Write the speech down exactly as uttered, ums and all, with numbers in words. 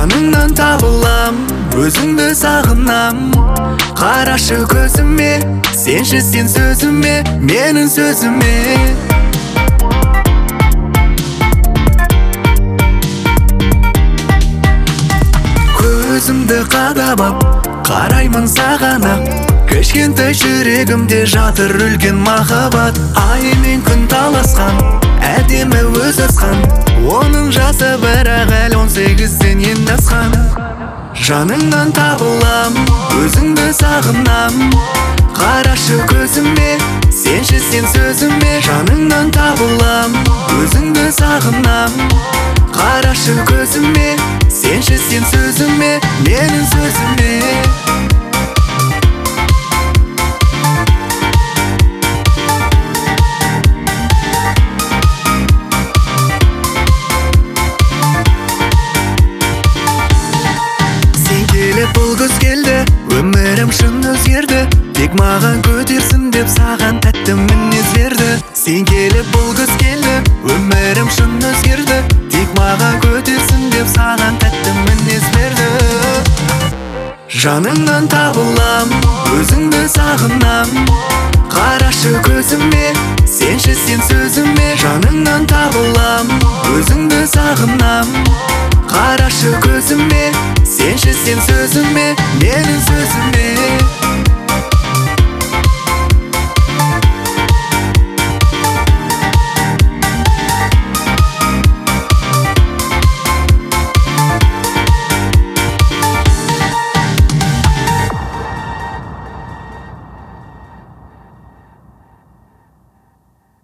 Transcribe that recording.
жаныңнан табылам, өзіңді сағынам. Қарашы көзіме, сенші сен сөзіме, менің сөзіме. Көзімді қадап ап, қараймын саған ақ. Кішкентай жүрегімде жатыр үлкен махаббат. Ай мен күн таласқан, әдемі өз асқан. Оның жасы бірақ әлі он сегізден енді асқан. Жаныңнан табылам, өзіңді сағынам. Қарашы көзіме, сенші сен сөзіме. Жаныңнан табылам, өзіңді сағынам. Қарашы көзіме, сенші сен сөзіме, менің сөзіме. Бұл күз келді, өмірім шын өзгерді. Тек маған көтерсін деп саған тәтті мінез берді. Сен келіп бұл күз келді, өмірім шын өзгерді. Тек маған көтерсін деп саған тәтті мінез берді. Жаныңнан табылам, өзіңді сағынам. Қарашы көзіме, сенші сен сөзіме. Жаныңнан табылам, өзіңді сағынам. Қарашы көзіме, сенші сен сөзіме, менің сөзіме.